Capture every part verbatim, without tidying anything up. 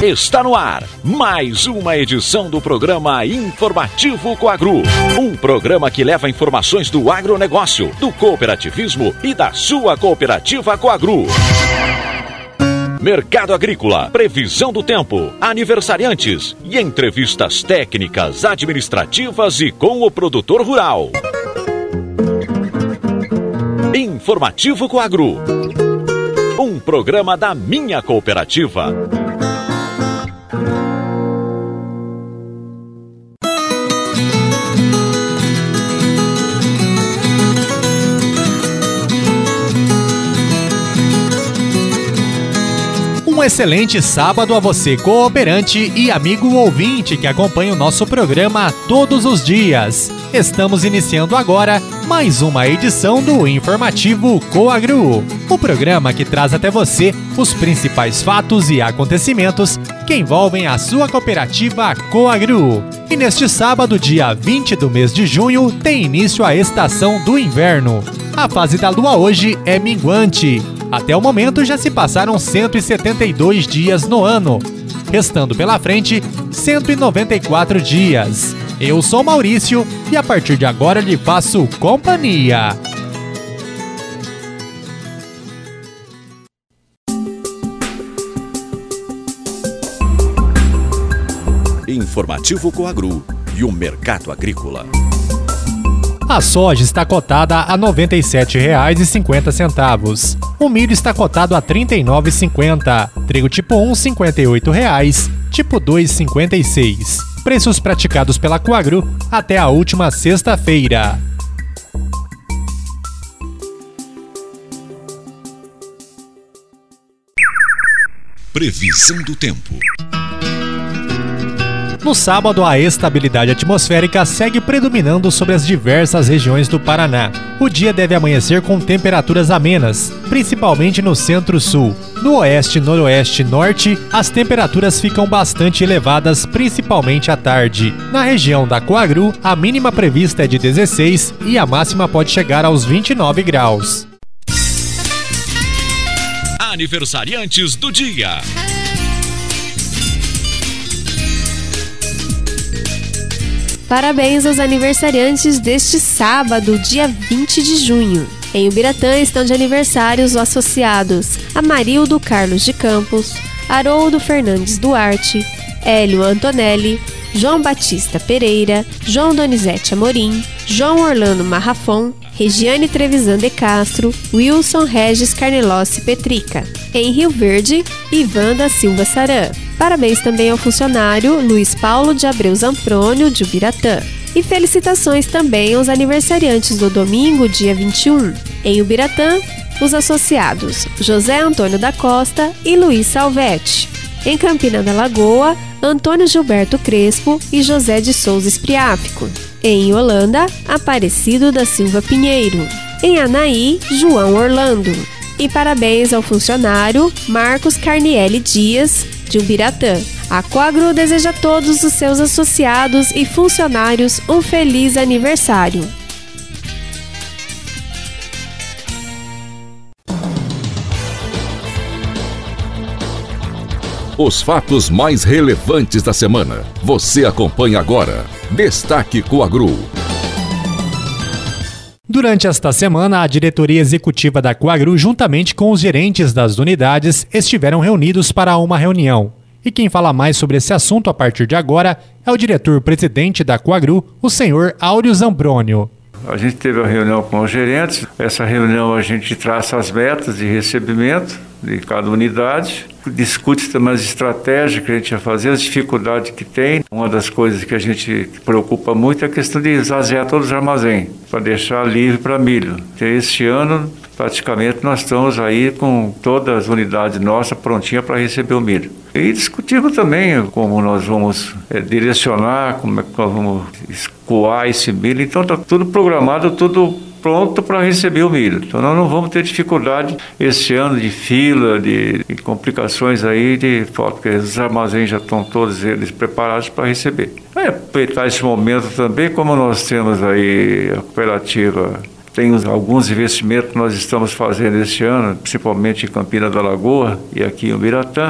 Está no ar mais uma edição do programa Informativo Coagro. Um programa que leva informações do agronegócio, do cooperativismo e da sua cooperativa Coagro. Mercado agrícola, previsão do tempo, aniversariantes e entrevistas técnicas, administrativas e com o produtor rural. Informativo Coagro. Um programa da minha cooperativa. Um excelente sábado a você, cooperante e amigo ouvinte que acompanha o nosso programa todos os dias. Estamos iniciando agora mais uma edição do Informativo Coagro, o programa que traz até você os principais fatos e acontecimentos que envolvem a sua cooperativa Coagro. E neste sábado, dia vinte do mês de junho, tem início a estação do inverno. A fase da lua hoje é minguante. Até o momento já se passaram cento e setenta e dois dias no ano, restando pela frente cento e noventa e quatro dias. Eu sou Maurício e a partir de agora lhe faço companhia. Informativo Coagro e o mercado agrícola. A soja está cotada a noventa e sete reais e cinquenta centavos. O milho está cotado a trinta e nove reais e cinquenta centavos. Trigo tipo um, cinquenta e oito reais. Tipo dois, cinquenta e seis. Preços praticados pela Coagro até a última sexta-feira. Previsão do tempo. No sábado, a estabilidade atmosférica segue predominando sobre as diversas regiões do Paraná. O dia deve amanhecer com temperaturas amenas, principalmente no centro-sul. No oeste, noroeste e norte, as temperaturas ficam bastante elevadas, principalmente à tarde. Na região da Coagro, a mínima prevista é de dezesseis e a máxima pode chegar aos vinte e nove graus. Aniversariantes do dia. Parabéns aos aniversariantes deste sábado, dia vinte de junho. Em Ubiratã estão de aniversário os associados Amarildo Carlos de Campos, Haroldo Fernandes Duarte, Hélio Antonelli, João Batista Pereira, João Donizete Amorim, João Orlando Marrafon, Regiane Trevisan de Castro, Wilson Regis Carnelossi Petrica. Em Rio Verde, Ivan da Silva Saran. Parabéns também ao funcionário Luiz Paulo de Abreu Zamprônio, de Ubiratã. E felicitações também aos aniversariantes do domingo, dia vinte e um. Em Ubiratã, os associados José Antônio da Costa e Luiz Salvetti. Em Campina da Lagoa, Antônio Gilberto Crespo e José de Souza Espriáfico. Em Holanda, Aparecido da Silva Pinheiro. Em Anaí, João Orlando. E parabéns ao funcionário Marcos Carnielli Dias, de Ubiratã. A Coagro deseja a todos os seus associados e funcionários um feliz aniversário. Os fatos mais relevantes da semana. Você acompanha agora. Destaque Coagro. Durante esta semana, a diretoria executiva da Coagro, juntamente com os gerentes das unidades, estiveram reunidos para uma reunião. E quem fala mais sobre esse assunto a partir de agora é o diretor-presidente da Coagro, o senhor Áureo Zamprônio. A gente teve a reunião com os gerentes. Essa reunião a gente traça as metas de recebimento de cada unidade, discute também as estratégias que a gente vai fazer, as dificuldades que tem. Uma das coisas que a gente preocupa muito é a questão de esvaziar todos os armazéns, para deixar livre para milho. Então, este ano, praticamente, nós estamos aí com todas as unidades nossas prontinhas para receber o milho. E discutimos também como nós vamos é, direcionar, como é que nós vamos escoar esse milho. Então, está tudo programado, tudo pronto para receber o milho. Então nós não vamos ter dificuldade esse ano de fila, de, de complicações aí de falta, porque os armazéns já estão todos eles preparados para receber. É, aproveitar esse momento também, como nós temos aí a cooperativa, tem alguns investimentos que nós estamos fazendo este ano, principalmente em Campina da Lagoa e aqui em Ubiratã,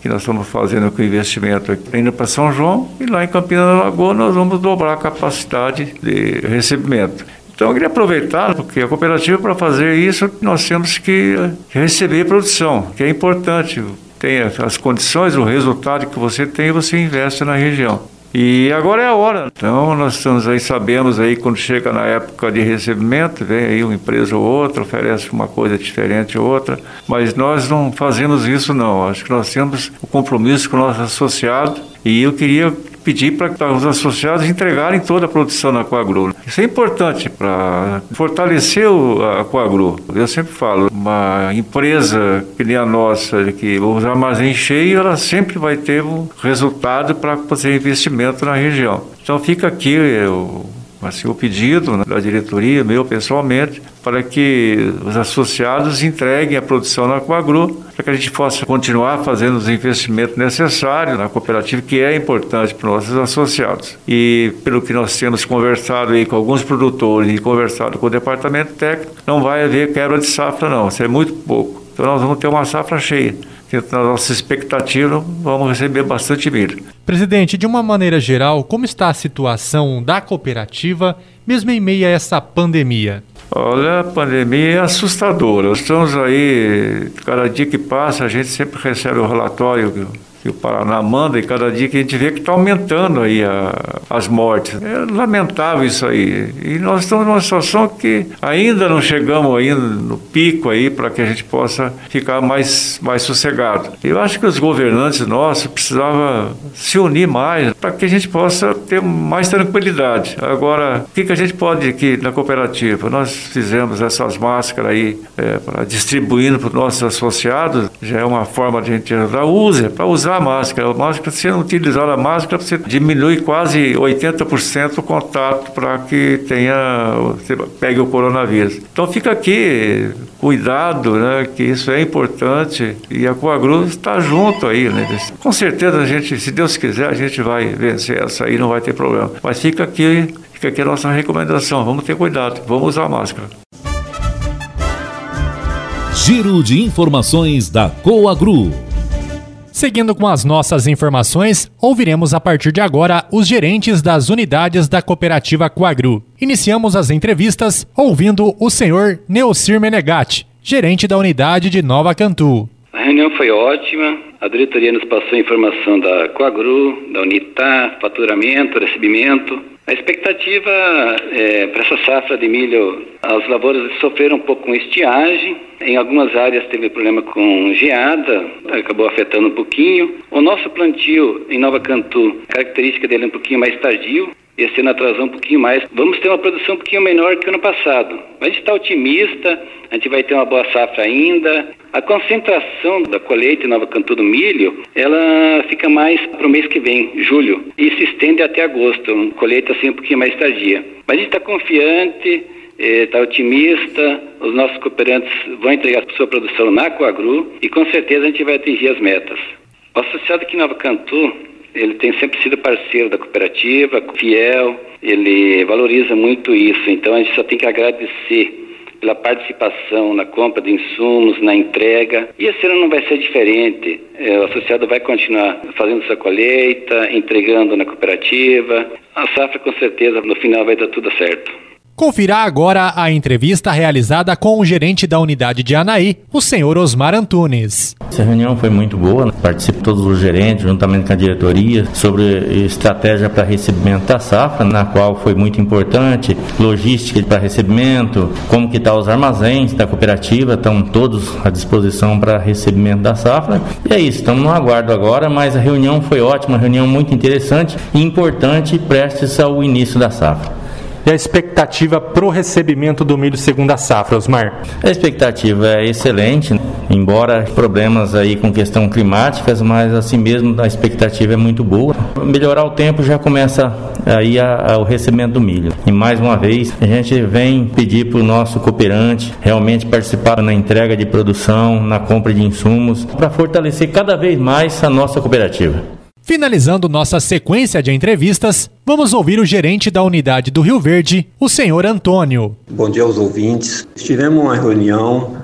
que nós estamos fazendo com o investimento aqui, indo para São João, e lá em Campina da Lagoa nós vamos dobrar a capacidade de recebimento. Então, eu queria aproveitar, porque a cooperativa, para fazer isso, nós temos que receber produção, que é importante. Tem as condições, o resultado que você tem, você investe na região. E agora é a hora. Então, nós estamos aí, sabemos aí, quando chega na época de recebimento, vem aí uma empresa ou outra, oferece uma coisa diferente ou outra, mas nós não fazemos isso não. Acho que nós temos o compromisso com o nosso associado, e eu queria pedir para os associados entregarem toda a produção na Coagro. Isso é importante para fortalecer a Coagro. Eu sempre falo, uma empresa que nem a nossa, que os armazéns cheios, ela sempre vai ter um resultado para fazer investimento na região. Então fica aqui eu, assim, o pedido, né, da diretoria, meu pessoalmente, para que os associados entreguem a produção na Coagro, para que a gente possa continuar fazendo os investimentos necessários na cooperativa, que é importante para os nossos associados. E pelo que nós temos conversado aí com alguns produtores e conversado com o departamento técnico, não vai haver quebra de safra não, isso é muito pouco. Então nós vamos ter uma safra cheia. Na nossa expectativa, vamos receber bastante milho. Presidente, de uma maneira geral, como está a situação da cooperativa, mesmo em meio a essa pandemia? Olha, a pandemia é assustadora. Estamos aí, cada dia que passa, a gente sempre recebe o relatório que o Paraná manda, e cada dia que a gente vê que está aumentando aí a, as mortes. É lamentável isso aí. E nós estamos numa situação que ainda não chegamos ainda no pico aí para que a gente possa ficar mais, mais sossegado. Eu acho que os governantes nossos precisavam se unir mais para que a gente possa ter mais tranquilidade. Agora, o que, que a gente pode aqui na cooperativa? Nós fizemos essas máscaras aí é, para distribuindo para os nossos associados, já é uma forma de a gente ajudar. Use, para usar a máscara. A máscara, se não utilizar a máscara, você diminui quase oitenta por cento o contato para que tenha, você pegue o coronavírus. Então fica aqui, cuidado, né, que isso é importante, e a Coagro está junto aí, né? Com certeza a gente, se Deus quiser, a gente vai vencer essa aí, não vai ter problema. Mas fica aqui, fica aqui a nossa recomendação, vamos ter cuidado, vamos usar a máscara. Giro de informações da Coagro. Seguindo com as nossas informações, ouviremos a partir de agora os gerentes das unidades da cooperativa Coagro. Iniciamos as entrevistas ouvindo o senhor Neocir Menegatti, gerente da unidade de Nova Cantu. A reunião foi ótima, a diretoria nos passou a informação da Coagro, da Unitar, faturamento, recebimento. A expectativa é, para essa safra de milho, as lavouras sofreram um pouco com estiagem, em algumas áreas teve problema com geada, acabou afetando um pouquinho. O nosso plantio em Nova Cantu, a característica dele é um pouquinho mais tardio, esse ano atrasou um pouquinho mais. Vamos ter uma produção um pouquinho menor que o ano passado. Mas a gente está otimista, a gente vai ter uma boa safra ainda. A concentração da colheita em Nova Cantu do milho, ela fica mais para o mês que vem, julho, e se estende até agosto, uma colheita assim um pouquinho mais tardia. Mas a gente está confiante, está otimista, os nossos cooperantes vão entregar sua produção na Coagro e com certeza a gente vai atingir as metas. O associado aqui em Nova Cantu, ele tem sempre sido parceiro da cooperativa, fiel, ele valoriza muito isso, então a gente só tem que agradecer pela participação na compra de insumos, na entrega, e esse ano não vai ser diferente. É, o associado vai continuar fazendo sua colheita, entregando na cooperativa, a safra com certeza no final vai dar tudo certo. Confira agora a entrevista realizada com o gerente da unidade de Anaí, o senhor Osmar Antunes. Essa reunião foi muito boa, participam todos os gerentes, juntamente com a diretoria, sobre estratégia para recebimento da safra, na qual foi muito importante, logística para recebimento, como que estão os armazéns da cooperativa, estão todos à disposição para recebimento da safra. E é isso, estamos no aguardo agora, mas a reunião foi ótima, uma reunião muito interessante e importante prestes ao início da safra. E a expectativa para o recebimento do milho segunda safra, Osmar? A expectativa é excelente, embora problemas aí com questão climáticas, mas assim mesmo a expectativa é muito boa. Melhorar o tempo já começa aí a, a, o recebimento do milho. E mais uma vez a gente vem pedir para o nosso cooperante realmente participar na entrega de produção, na compra de insumos, para fortalecer cada vez mais a nossa cooperativa. Finalizando nossa sequência de entrevistas, vamos ouvir o gerente da unidade do Rio Verde, o senhor Antônio. Bom dia aos ouvintes. Tivemos uma reunião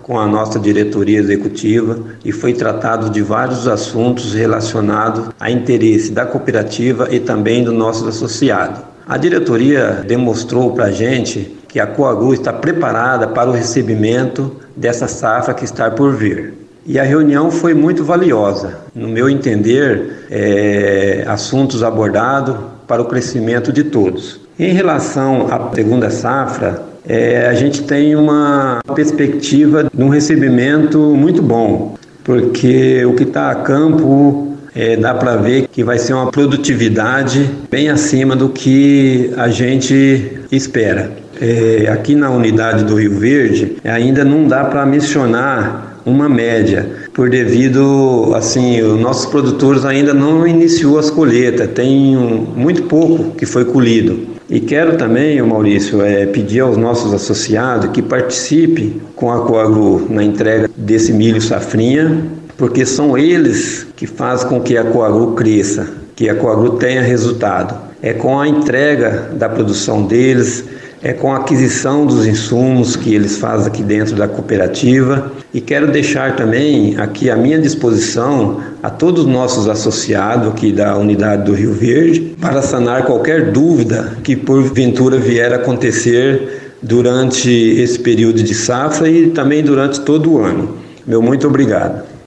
com a nossa diretoria executiva e foi tratado de vários assuntos relacionados a interesse da cooperativa e também do nosso associado. A diretoria demonstrou para a gente que a Coagru está preparada para o recebimento dessa safra que está por vir. E a reunião foi muito valiosa. No meu entender, é, assuntos abordados para o crescimento de todos. Em relação à segunda safra, é, a gente tem uma perspectiva de um recebimento muito bom, porque o que está a campo é, dá para ver que vai ser uma produtividade bem acima do que a gente espera. É, aqui na unidade do Rio Verde, ainda não dá para mencionar uma média, por devido, assim, os nossos produtores ainda não iniciou as colheitas, tem um, muito pouco que foi colhido. E quero também, Maurício, é, pedir aos nossos associados que participem com a Coagru na entrega desse milho safrinha, porque são eles que fazem com que a Coagru cresça, que a Coagru tenha resultado. É com a entrega da produção deles, é com a aquisição dos insumos que eles fazem aqui dentro da cooperativa. E quero deixar também aqui à minha disposição a todos os nossos associados aqui da unidade do Rio Verde para sanar qualquer dúvida que porventura vier a acontecer durante esse período de safra e também durante todo o ano. Meu muito obrigado.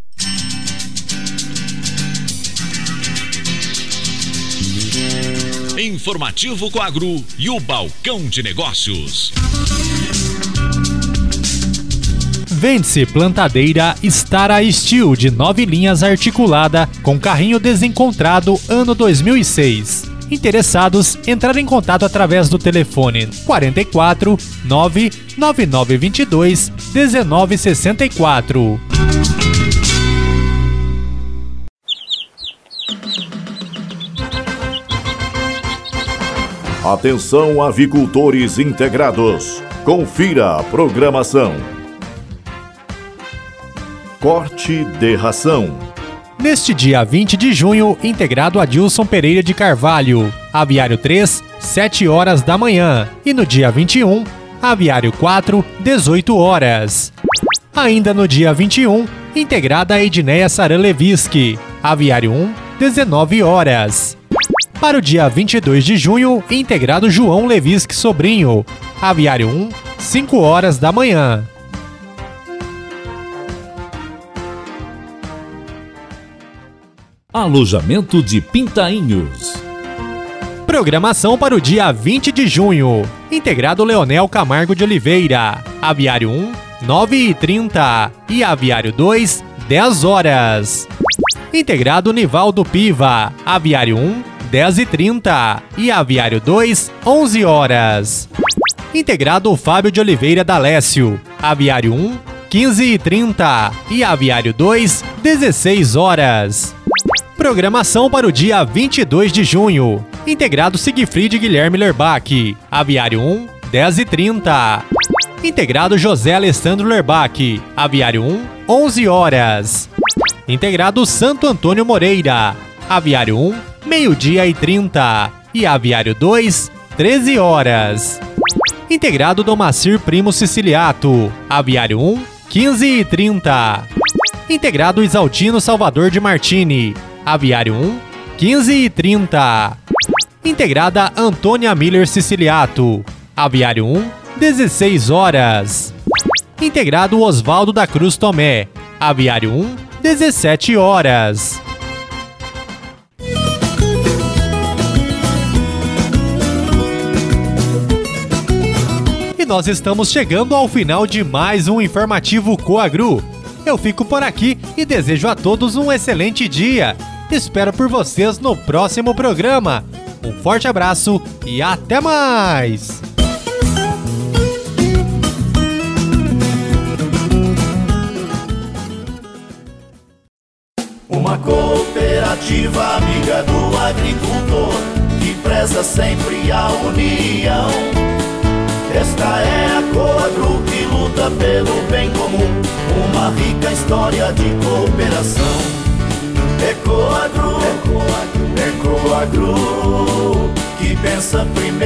Informativo Coagru e o Balcão de Negócios. Vende-se plantadeira Stara Steel de nove linhas articulada com carrinho desencontrado ano dois mil e seis. Interessados, entrar em contato através do telefone quarenta e quatro, nove nove nove dois dois, um nove seis quatro. Atenção, avicultores integrados. Confira a programação. Corte de ração. Neste dia vinte de junho, integrado Adilson Pereira de Carvalho, Aviário três, sete horas da manhã. E no dia vinte e um, Aviário quatro, dezoito horas. Ainda no dia vinte e um, integrada Edneia Saraleviski, Aviário um, dezenove horas. Para o dia vinte e dois de junho, integrado João Leviski Sobrinho, Aviário um, cinco horas da manhã. Alojamento de Pintainhos. Programação para o dia vinte de junho, integrado Leonel Camargo de Oliveira, Aviário um, nove e trinta e Aviário dois, dez horas. Integrado Nivaldo Piva, Aviário um, dez e trinta e Aviário dois, onze horas. Integrado Fábio de Oliveira D'Alessio, Aviário um, quinze e trinta e Aviário dois, dezesseis horas. Programação para o dia vinte e dois de junho, integrado Sigfried Guilherme Lerbach, Aviário um, dez e trinta. Integrado José Alessandro Lerbach, Aviário um, onze horas. Integrado Santo Antônio Moreira, Aviário um, meio-dia e trinta e Aviário dois, treze horas. Integrado Domacir Primo Siciliato, Aviário um, quinze e trinta. Integrado Isaltino Salvador de Martini, Aviário um, quinze e trinta. Integrada Antônia Miller Siciliato, Aviário um, dezesseis horas. Integrado Osvaldo da Cruz Tomé, Aviário um, dezessete horas. E nós estamos chegando ao final de mais um Informativo Coagru. Eu fico por aqui e desejo a todos um excelente dia. Espero por vocês no próximo programa. Um forte abraço e até mais! Uma cooperativa amiga do agricultor, que preza sempre a união. Esta é a Coagru que luta pelo bem comum, uma rica história de cooperação. É Coagru, é Coagru, é Coagru, que pensa primeiro